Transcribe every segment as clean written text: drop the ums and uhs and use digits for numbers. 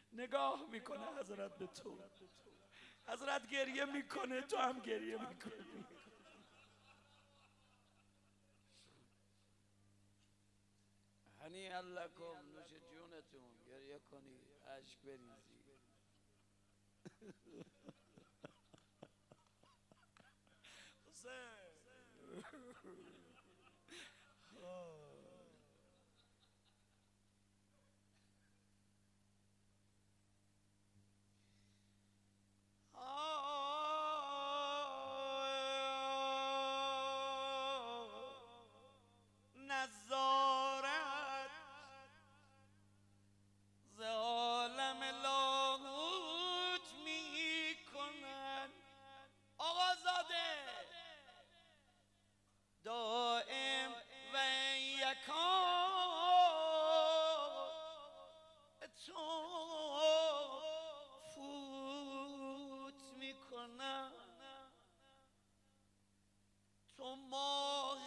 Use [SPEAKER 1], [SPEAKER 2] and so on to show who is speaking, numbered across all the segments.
[SPEAKER 1] نگاه میکنه حضرت به تو، حضرت گریه میکنه، تو هم گریه میکنی. هنی لکم، نوش جونتون، گریه کنی، اشک بریزی. حسین نظارت ز عالم لاهوت می کنن. آقازاده دائم و یکان تو فوت می کنن. تو ماه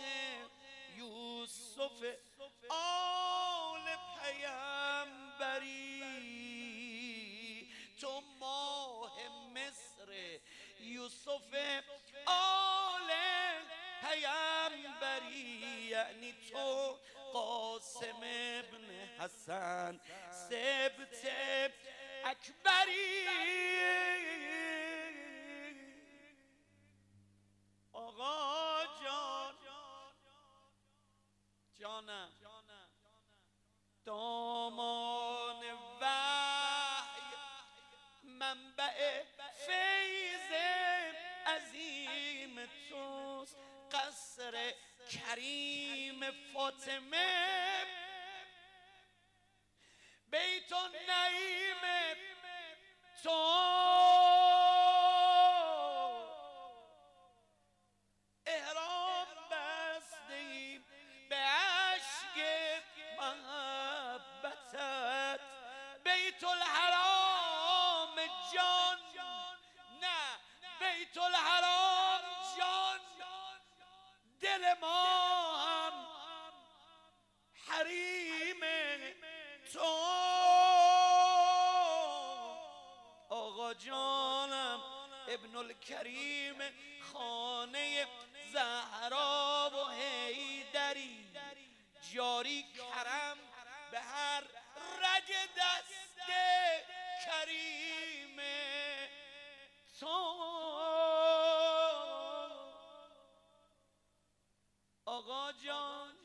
[SPEAKER 1] یوسف آل پیمبری، تو ماه مصر یوسف آل پیمبری، یعنی تو قاسم ابن حسن سبت اکبری. آقا جان جانم دامان وحی منبع فیض عظیم توست. قصر کریم فاطمه بیت النعیم تو، احرام بستیم به عشق محبتت. بیت الحرام جان، نه بیت الحرام جان، دل ما هم حریم تو. آقا جانم ابن الکریم خانه زهرا و حیدری، جاری کرم به هر رگ دست کریم تو. آقا جان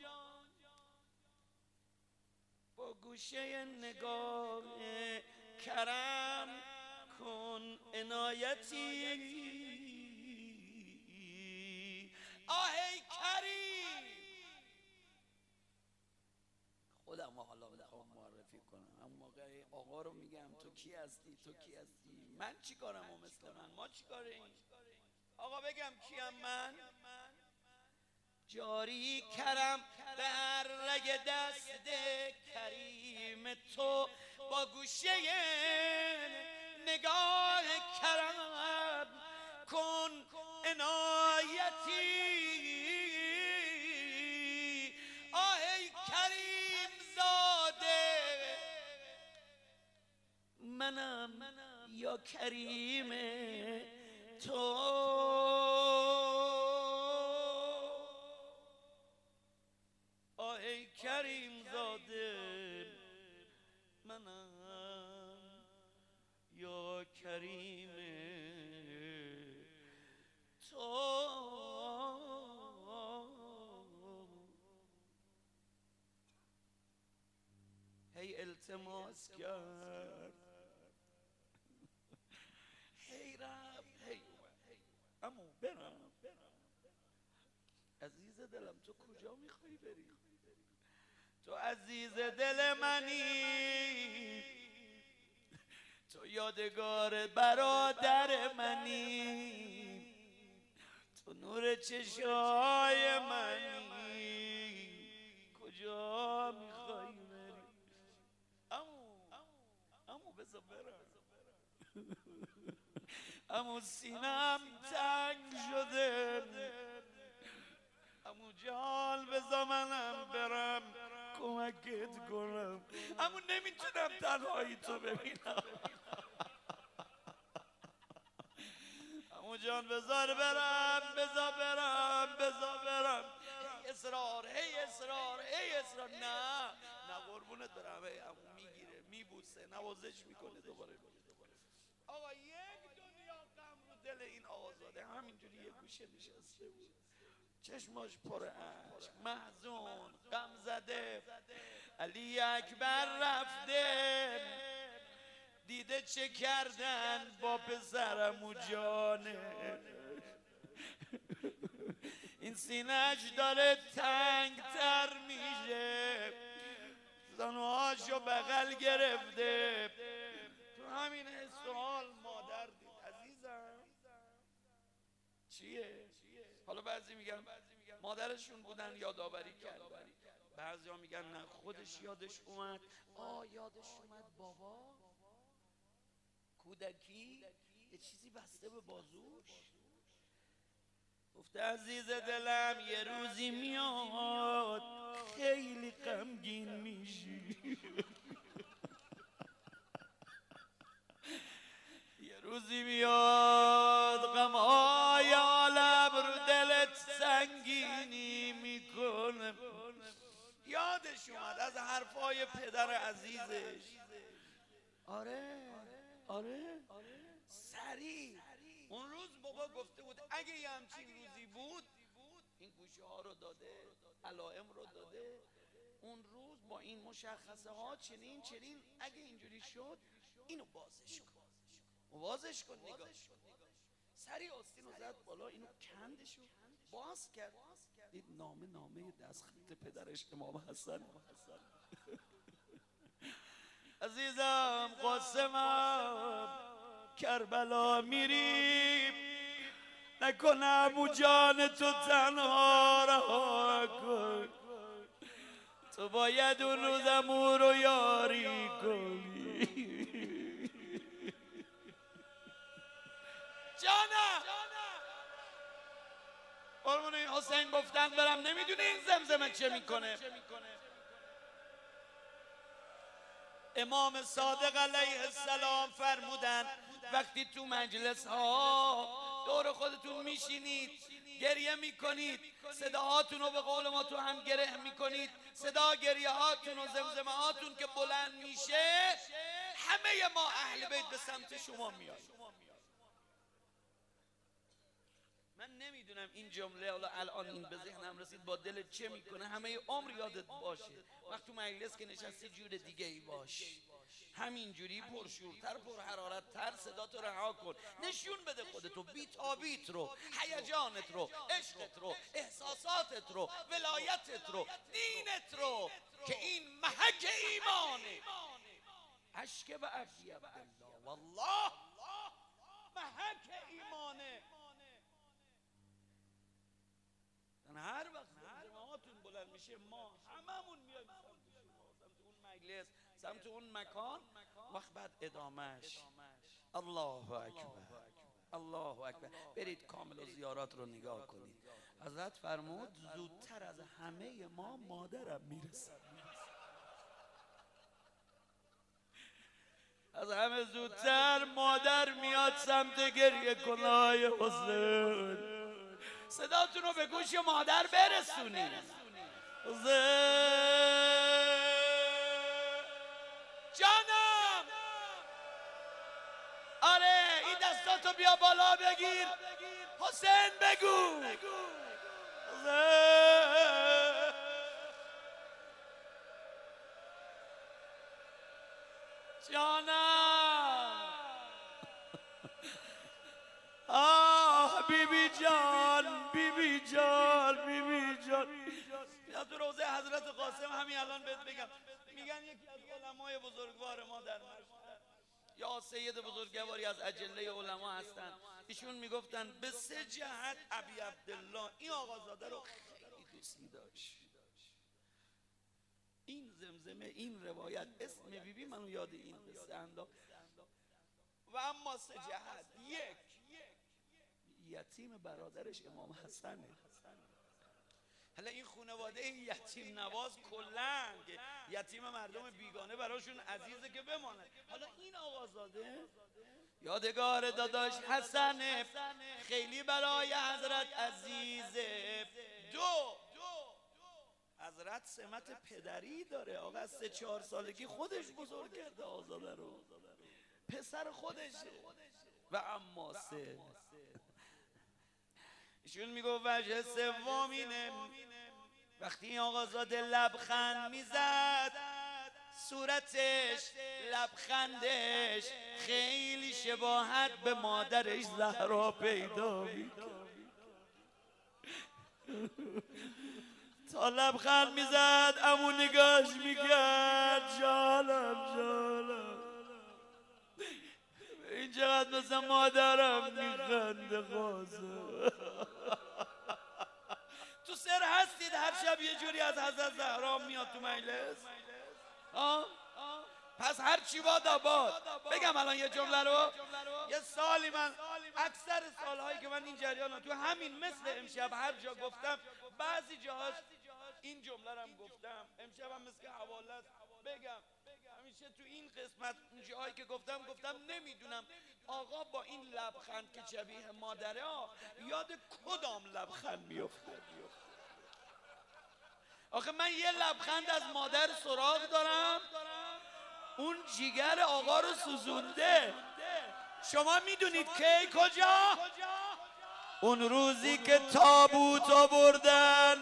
[SPEAKER 1] با گوشه نگاه کرم کن عنایتی. آهی کریم، خودم حالا میخوام معرفی کنم. اما موقع آقا رو میگم تو کی هستی، تو کی هستی، من چی کارم و مثل من، ما چی کاریم. آقا بگم کیم من؟ جاری کرم به هر رگ دست کریم تو، با گوشه نگاه کرم کن عنایتی. آهی کریم زاده منم یا کریم تو. آهی کریم زاده منم یا کریم تو. هی التماس کرد، هی رفت، هی امو برم. عزیز دلم تو کجا میخوای بری؟ تو عزیز دل منی، تو یادگار برادر منی، تو نور چشای منی، کجا میخوای بری؟ امو بذار برم، امو سینم تنگ شده، امو جان بذار منم برم. کمکت کنم، اما نمیتونم تنهایی تو ببینم. عمو جان بذار برم، بذار برم، بذار برم. هی اصرار، هی اصرار، هی اصرار. نه قربونت برم. هی عمو میگیره، میبوسه، نوازش میکنه. دوباره آقا یک دنیا غم رو دل این آقازاده همینجوری یه گوشه نشسته بود، چشماش پر اشک، محزون، غم زده. علی اکبر رفته، دیده چه کردن با پسرم و جانه. این سینه‌اش داره تنگ تر میشه، زانوهاشو بغل گرفته. تو همین سوال مادر دید. عزیزم چیه؟ حالا بعضی میگن مادرشون بودن یادآوری کردن، بعضی ها میگن نه خودش یادش اومد. یادش اومد بابا کودکی یه چیزی بسته به بازوش، گفته عزیز دلم یه روزی میاد خیلی غمگین میشی. یه روزی میاد غمهای عالم رو دلت سنگینی میکنه. یادش اومد از حرفای پدر عزیزش. آره سریع اون روز بابا گفته بود اگه یه همچین روزی بود این گوشه ها رو داده، علائم رو داده، اون روز با این مشخصه ها چنین اگه اینجوری شد اینو بازش کن نگاه. سریع آستین رو زد بالا، اینو کندشو باز کرد، دید نامه دستخط پدرش امام حسن. عزیزم قاسمم کربلا میری، نکنه عمو جان تو تنها رها کن، تو باید اون روز عمو رو یاری کنی. جانم قربون این حسین گفتن برم، نمیدونه این زمزمه چه میکنه. امام صادق علیه السلام فرمودن وقتی تو مجلس ها دور خودتون میشینید گریه میکنید، صداهاتون رو به قول ما تو هم گره میکنید، صدا گریه هاتون و زمزمه هاتون که بلند میشه، همه ما اهل بیت به سمت شما میاد. من نمیدونم این جمله الان این به ذهنم رسید با دل چه میکنه. همه عمر یادت باشه وقت تو مجلس که نشستی جور دیگه ای باش، همینجوری پرشورتر پرحرارتتر صداتو رها کن، نشون بده خودتو، بیتابیت رو، هیجانت رو، عشقت رو، احساساتت رو، ولایتت رو، دینت رو، که این محک ایمانه. اشک به ابی عبدالله والله محک ایمانه. هر وقت زمزمه‌هاتون بلند میشه ما هممون میایم سمت اون مجلس، سمت اون مکان. وقت بعد ادامهش الله اکبر، الله اکبر. برید کامل و زیارات رو نگاه کنید. حضرت فرمود زودتر از همه ما مادرم میرسه، از همه زودتر مادر میاد سمت گریه کنای حسین. صداتون رو به گوش مادر برسونید. جانم آره این دستاتو بیا بالا بگیر، حسین بگو. جانم بیبی جان، بیبی جان، بیبی جان. یا تو روزه حضرت قاسم همین الان بهت بگم، میگن یکی از علمای بزرگوار ما در مشهد یا سید بزرگواری از اجله علما هستن، ایشون میگفتن به 3 جهت ابی عبدالله این آقازاده رو خیلی دوستی داشت. این زمزمه، این روایت، اسم بیبی منو یاد این قصه انداخت. و اما 3 جهت: یک، یتیم برادرش امام حسنه. حالا این خانواده یتیم نواز کلن که یتیم مردم بیگانه براشون عزیزه که بمانه. حالا این آقازاده یادگار داداش حسن خیلی برای حضرت عزیزه. دو حضرت سمت پدری داره. آقا از 3-4 سالگی خودش بزرگ کرده آزاده رو، پسر خودشه. و اما سه ایشون میگو وجه سومینه وقتی آقازاده لبخند میزد صورتش لبخندش خیلی شباهت به مادرش زهرا پیدا میکرد. تا لبخند میزد عمو نگاش میکرد جالم این چقدر مثل مادرم میخنده. قاسم تو سر هستید هر شب یه جوری از حضرت زهرا میاد تو مجلس؟ پس هر چی باد بگم الان یه جمله رو. یه سالی من اکثر سالهایی که من این جریان تو همین مثل امشب هر جا گفتم بعضی جاهاش این جمله رو هم گفتم. امشب هم مثل که حواله است بگم. همیشه تو این قسمت جاهایی که گفتم نمیدونم آقا با این لبخند که شبیه مادره یاد کدام لبخند میفته. آخه من یه لبخند از مادر سراغ دارم اون جیگر آقا رو سوزونده. شما میدونید کی کجا؟ اون روزی که تابوت آوردن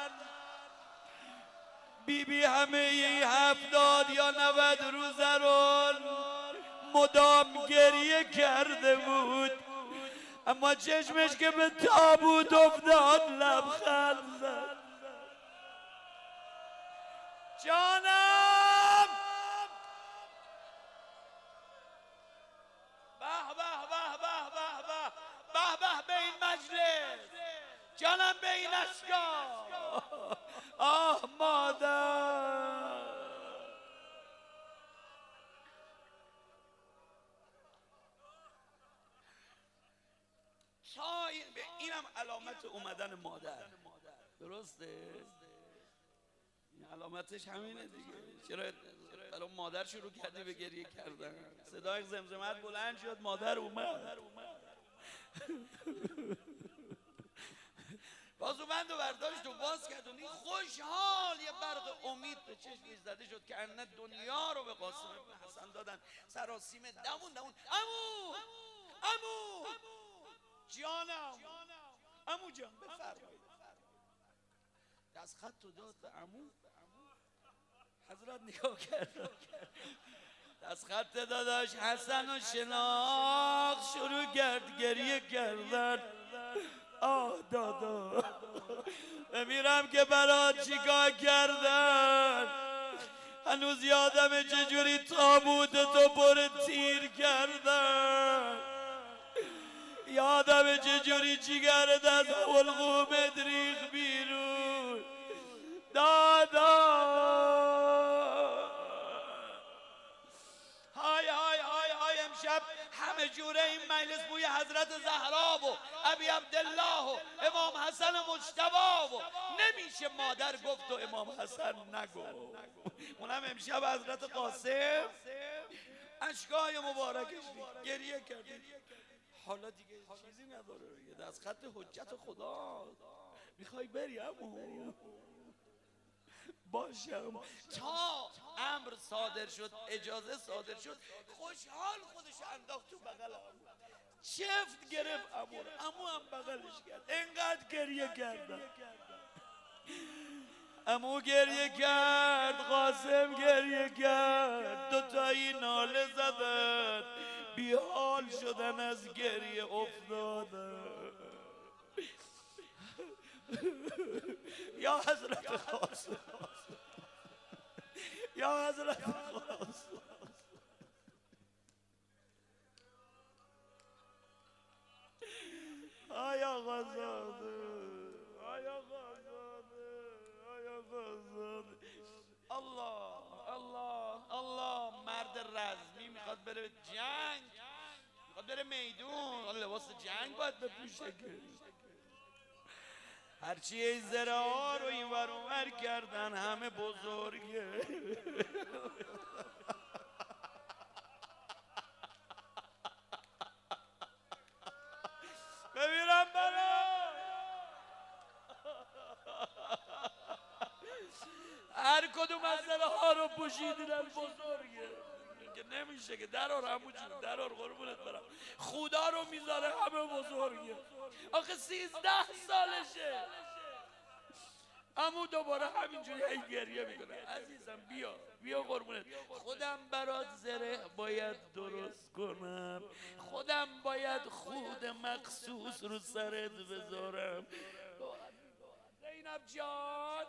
[SPEAKER 1] بیبی همه 70 یا 90 روزه رو مدام گریه کرده بود، اما چشمش که به تابوت افتاد لبخند زد. جانم به به به به به به به به به این مجلس، جانم به این اشکال. آه مادر اینم علامت اومدن مادر. درسته؟ علامتش همینه دیگه. چرا برای مادر شروع کردی به گریه کردن؟ صدای زمزمت بلند شد مادر اومد. بازوبند و برداشت و باز کرد و خوشحال یه برق امید به چشمش زده شد که انه دنیا رو به قاسم ابن حسن دادن. سراسیم دوون امو جانم امو جان بفرمایید. دست خط و داد به عمو. حضرت نگاه کرد دست خط داداش حسن و شناخت شروع کرد گریه کردن. آه دادا بمیرم که برات چیکار کردن. هنوز یادم چجوری تابوت تو پر تیر کردن. یادم چجوری جیگرت از حلقومت ریخ بیرون. دادا های امشب همه جوره این مجلس بوی حضرت زهرا و ابی عبدالله و امام حسن مجتبی و نمیشه مادر گفت و امام حسن نگفت. اونم امشب حضرت قاسم اشکای مبارکش گریه کرد. حالا دیگه چیزی نداره. دست خط حجت خدا. میخوای بری عمو؟ باشم. تا امر صادر شد اجازه صادر شد خوشحال خودش انداخت تو بغل عمو. چفت گرفت عمو هم بغلش کرد. انقدر گریه کردن. عمو گریه کرد، قاسم گریه کرد، دوتایی ناله زدن، بیحال شدن از گریه افتادن. یا حضرت قاسم، یا حضرت قاسم. آیا غزاده، آیا غزاده، آیا غزاده. الله الله الله. مرد رزمی میخواد بره جنگ، میخواد بره میدون، لباس جنگ باید بپوشه. هرچی این زره ها رو این ور اون ور کردن همه بزرگه. ببینم برا هر کدوم از زره ها رو پوشیدن بزرگه که نمیشه که درار همونجور درار قربونت برم خدا رو میذاره همه بزرگه. آخه 13 سالشه اما دوباره همینجوری هی گریه میکنه. عزیزم بیا قربونت، خودم برات زره باید درست کنم، خودم باید خود مخصوص رو سرت بذارم. زینب جان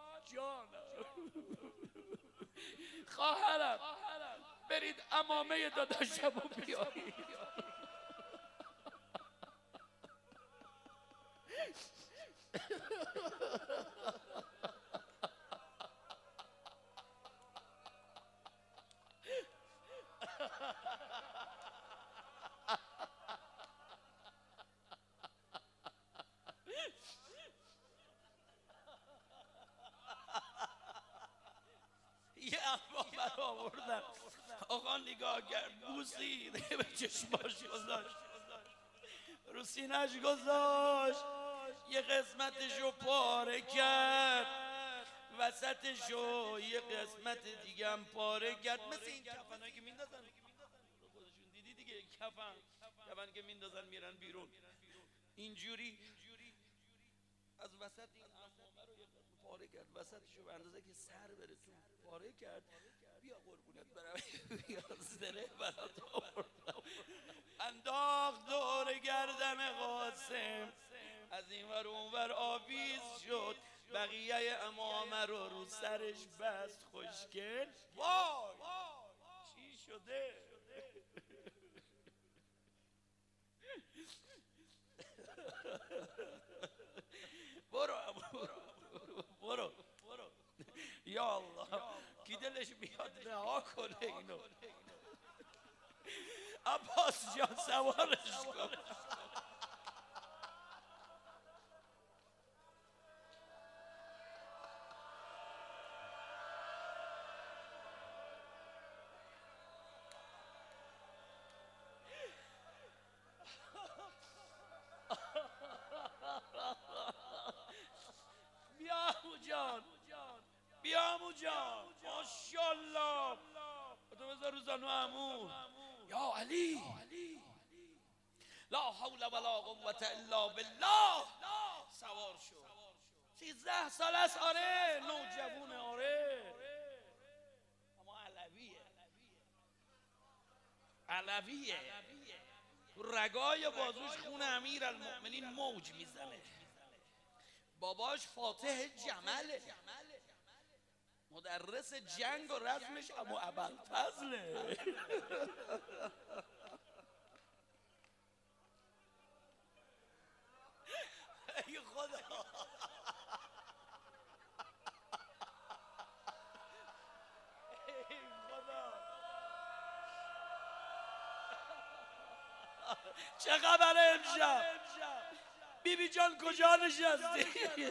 [SPEAKER 1] خواهرم برید عمامه داداشم رو بیارید. یه عمامه رو آوردن، آقا نگاه کرد بوسید به چشماش گذاشت رو سینه‌اش گذاشت یه قسمتشو پاره کرد وسطشو یه قسمت دیگه هم پاره کرد. مثل این کفنایی که میندازن خودشون دیدی دیگه، کفن که میندازن میرن بیرون اینجوری از وسط این عمامه رو یه پاره کرد وسطشو به اندازه که سر بره تو پاره کرد. بیا قربونت برم بیا زره برات آوردم انداخت دور گردن قاسم از این ور اون ور آویز شد بقیه عمامه رو سرش بست خوشگل. وای چی شده؟ برو یا الله کی دلش بیاد رها کنه اینو. عباس جان سوارش کن. بیا عمو جان ماشاءالله تو بذار رو زانو عمو. یا علی لا حول ولا قوة الا بالله سوار شو. 13 سال است آره نوجوانه آره اما علویه رگای بازوش خون امیرالمؤمنین موج میزنه. باباش فاتح جمله مدرس جنگ و رزمش اما ابوالفضله. ای خدا چه خبره امشب؟ بیبی جان کجا نشستی؟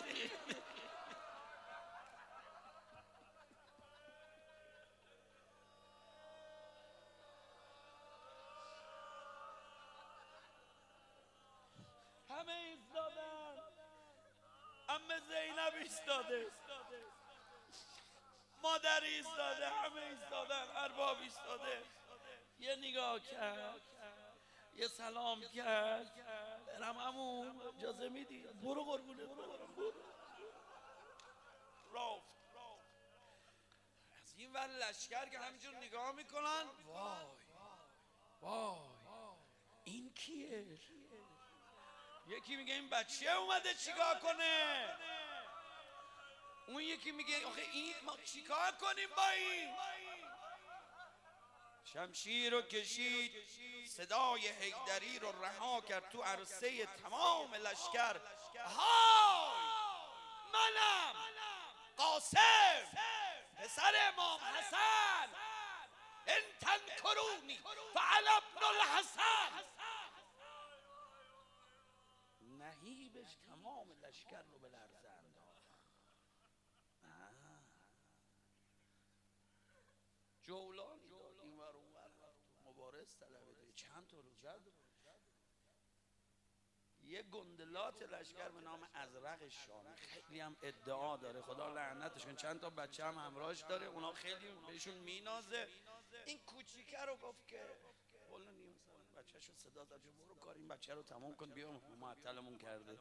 [SPEAKER 1] همه ایستادن، عمه زینب ایستاده، مادر ایستاده، همه ایستادن، ارباب ایستاده. یه نگاه کرد یه سلام کرد برم عمو اجازه میدی؟ برو قربونت برو. رفت از این ور لشکر که همینجور نگاه میکنن. وای این کیه؟ یکی میگه این بچه اومده چیکار کنه، اون یکی میگه آخه این ما چیکار کنیم با این. شمشیر رو کشید صدای حیدری رو رها کرد تو عرصه تمام لشکر. های منم قاسم پسر امام حسن ان تنکرونی فعلی ابن الحسن. نهیبش تمام لشکر لشکر رو به لرزه انداخت. جولانی داد این ور اون ور، مبارز طلبیده، چند تا رو زد. یه گندلات لشکر به نام ازرق شامی، خیلی هم ادعا داره، خدا لعنتش کنه، چند تا بچه هم همراهش داره، اونا خیلی بهشون مینازه. این کوچیکه رو گفت که بولا نیم سال بچه‌شو صدا زد، برو کار این بچه رو تمام کن بیا، معطلمون کرده.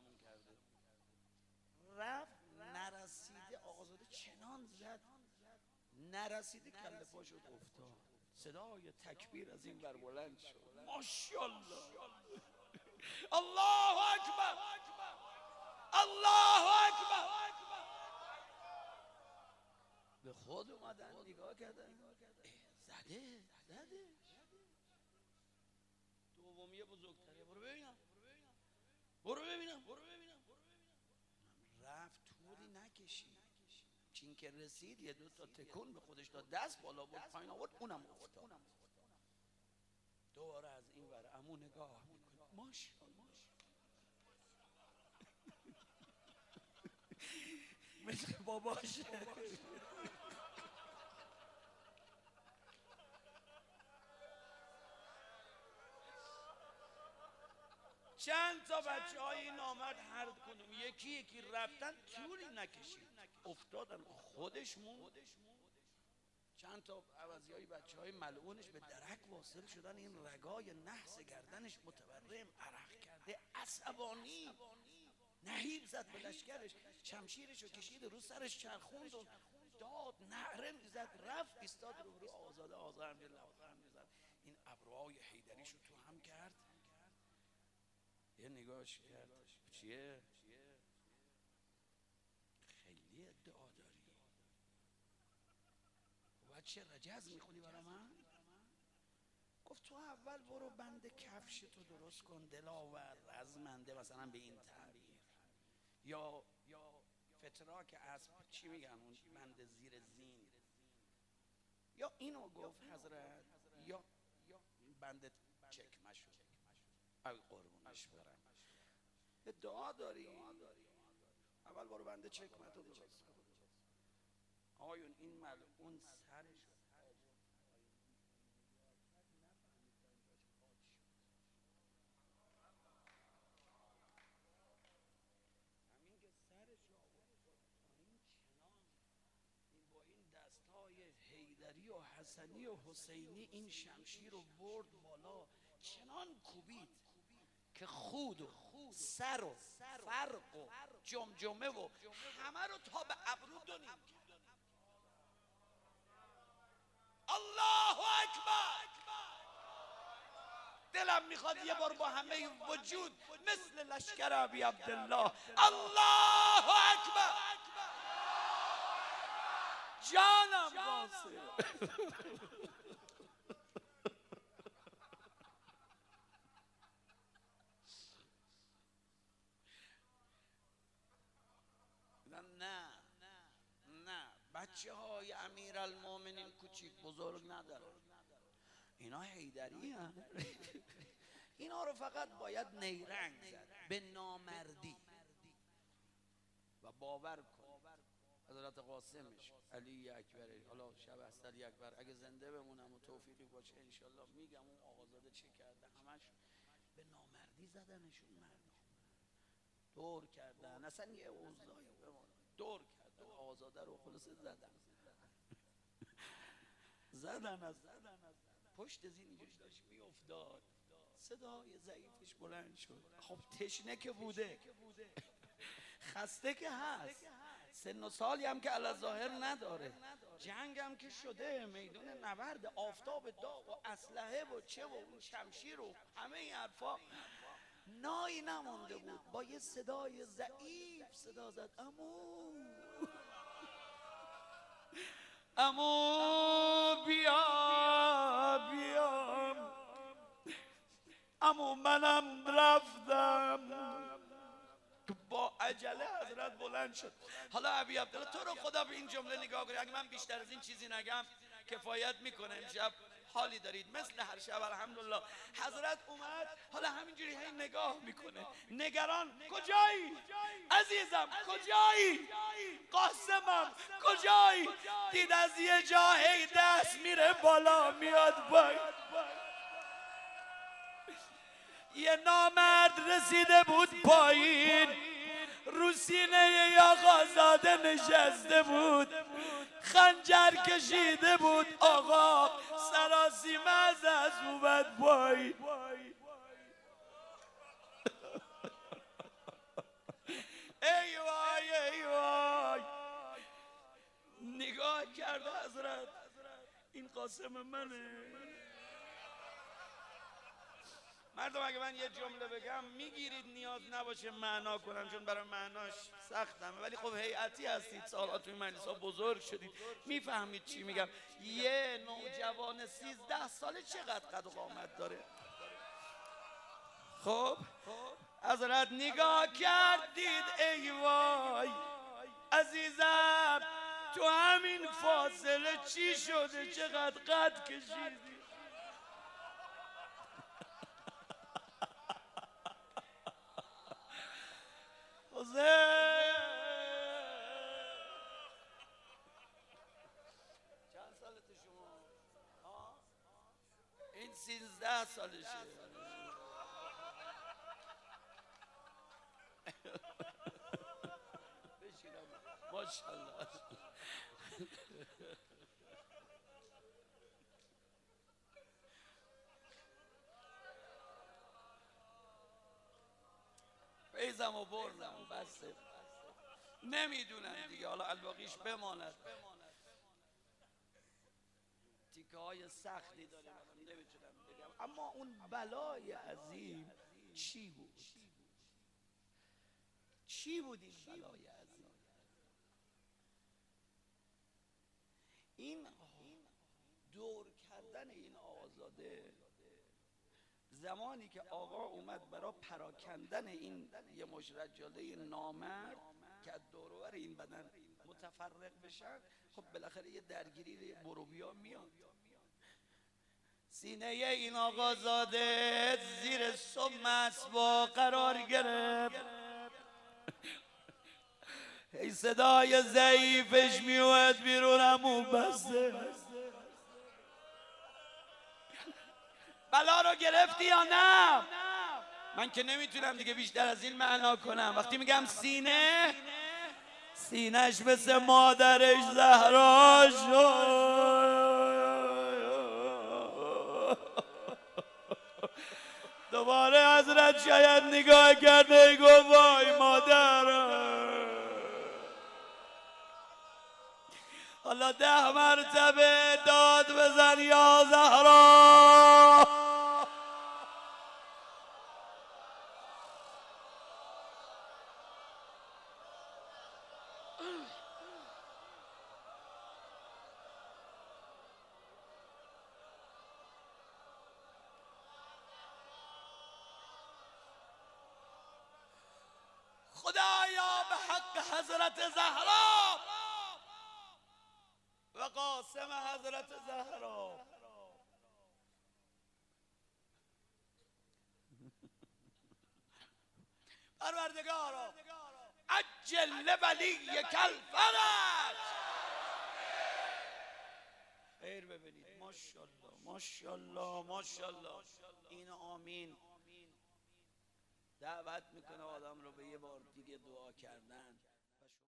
[SPEAKER 1] رفت نرسیده، آقازاده چنان زد نرسیده، کله پا شد افتاد. صدای تکبیر از این بر بلند شد. ماشاءالله، الله اکبر، الله اکبر. به خود اومدن نگاه کردن، زده. دومیه بزرگتره، برو ببینم. رفت طولی نکشید، چین که رسید یه دو تا تکون به خودش داد، دست بالا بود پایین آورد، اونم افتاد. دوباره از این ور عمو نگاه میکنه، ماشاءالله مثل باباشه. چند تا بچه های این آمد، هر کدوم یکی رفتن، طولی نکشید افتادن، خودش موند. چند تا عوضی های بچه های ملعونش به درک واصل شدن، این رگای نحس گردنش متورم، عرق کرده، عصبانی، نهیب زد به لشکرش، شمشیرش رو کشید رو سرش چرخوند و داد، نعره میزد، رفت ایستاد رو آزاده، آزاده لبخند میزد. این ابروهای حیدریش رو تو هم کرد، یه نگاهش کرد، چیه؟ خیلی ادعا داری، باید چه رجز میخونی برا من؟ گفت تو اول برو بند کفشتو درست کن، دلاور رزمنده، مثلا به این تعبیر، یا فتراک اسب، چی میگن اون بند زیر زین، یا اینو گفت حضرت، یا بند چکمشو، ای قربونش برم. ادعا داری، اول برو بند چکمتو درست کن. آیون این ملعون سرش حیدری و حسنی و حسینی این شمشیر رو برد بالا، چنان کوبید که خود و سر و فرق و جمجمه و همه رو تا به ابرو دونیم کرد. الله اکبر. دلم میخواد یه بار با همه وجود مثل لشکر ابی عبدالله الله اکبر. جانم قاسم. نه بچه های امیرالمومنین کوچیک بزرگ ندارن، اینا حیدری هن. اینا رو فقط باید نیرنگ زد به نامردی. و باور کن حضرت قاسمش علی اکبر، حالا شب است علی اکبر، اگه زنده بمونم و توفیقی باشه انشالله میگم اون آقازاده چه کرده، همش به نامردی زدنشون، مردم دور کردن، اصلا یه اوضاعی دور کردن آقازاده رو، خلاصه زدن از پشت زین اینجوری داشت میافتاد، صدای ضعیفش بلند شد. خب تشنه که بوده، خسته که هست، سن و سالی هم که علی ظاهر نداره، جنگ هم که شده، میدون نبرد، آفتاب داغ و اسلحه و چه و اون شمشیر و همه این حرفا، نایی نمونده بود. با یه صدای ضعیف صدا زد عمو بیا عمو منم رفتم. با عجله حضرت بلند شد. حالا ابی عبدالله تو رو خدا به این جمله نگاه کنی، اگه من بیشتر از این چیزی نگم کفایت میکنه. امشب حالی دارید؟ مثل هر شب الحمدلله. حضرت اومد، حالا همینجوری هی نگاه میکنه، نگران. کجایی عزیزم؟ کجایی قاسمم؟ کجایی؟ دید از یه جا هی دست میره بالا میاد پایین. یه نامرد رسیده بود پایین، رو سینه یه آقازاده نشسته بود، خنجر کشیده بود. آقا سراسیمه از اومد پایین. ای وای ای وای. نگاه کرده حضرت، این قاسم منه. مردم اگه من یه جمله بگم میگیرید، نیاز نباشه معنا کنم چون برای معناش سختمه، ولی خب هیئتی هستید، سالات توی مجلس‌ها بزرگ شدید، میفهمید چی میگم. یه نوجوان 13 ساله چقدر قد و قامت داره؟ خب حضرت نگاه کردید، ای وای عزیزم تو همین فاصله چی شده؟ چقدر قد کشیدی؟ چند سالت شما؟ این 13 سالشه. بشینم ماشاءالله. فیضم و بردم بسته، نمیدونم دیگه، حالا الباقیش بماند. تیکه های سختی داره نمیتونم بگم، اما اون بلای عظیم چی بود؟ چی بود این بلای عظیم؟ این دور کردن این آقازاده، زمانی که آقا اومد برای پراکندن این یه مش رجاله نامرد که از دور و بر این بدن متفرق بشن، خب بالاخره یه درگیری بروبیا میاد. سینه این آقازاده زیر سم اسبا قرار گرفت، ای صدای ضعیفش میومد بیرون، همون بسته. بلا رو گرفتی یا نه؟ من که نمیتونم دیگه بیشتر از این معنا کنم. وقتی میگم سینه، سینهش مثل مادرش زهرا شد. دوباره حضرت شاید نگاه کرده گفت وای مادرم. حالا 10 مرتبه داد بزن یا زهرا. خدایا به حق حضرت زهرا و قاسم حضرت زهرا، پروردگارا عجل ولی کل فرج. خیر ببینید. ماشاءالله ماشاءالله ماشاءالله. این آمین دعوت میکنه آدم رو به یه بار دیگه دعا کردن.